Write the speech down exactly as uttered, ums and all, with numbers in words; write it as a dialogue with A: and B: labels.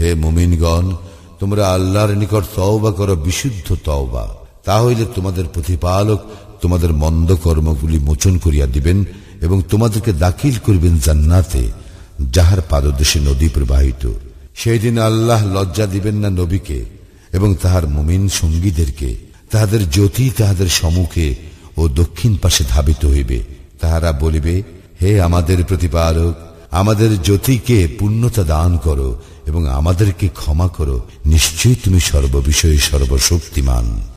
A: হে মুমিনগণ, তোমরা আল্লাহর নিকট তওবা করো বিশুদ্ধ তওবা, তাহলে তোমাদের প্রতিপালক তোমাদের মন্দ কর্মগুলি মোচন করিয়া দিবেন এবং তোমাদেরকে দাখিল করবেন জান্নাতে, যাহার পাদদেশে নদী প্রবাহিত। সেই দিন আল্লাহ লজ্জা দিবেন না নবীকে এবং তাহার মুমিন সঙ্গীদেরকে। তাহাদের জ্যোতি তাহাদের সম্মুখে ও দক্ষিণ পাশে ধাবিত হইবে। তাহারা বলিবে, হে আমাদের প্রতিপালক, আমাদের জ্যোতিকে পূর্ণতা দান করো এবং আমাদেরকে ক্ষমা করো, নিশ্চয়ই তুমি সর্ববিষয়ে সর্বশক্তিমান।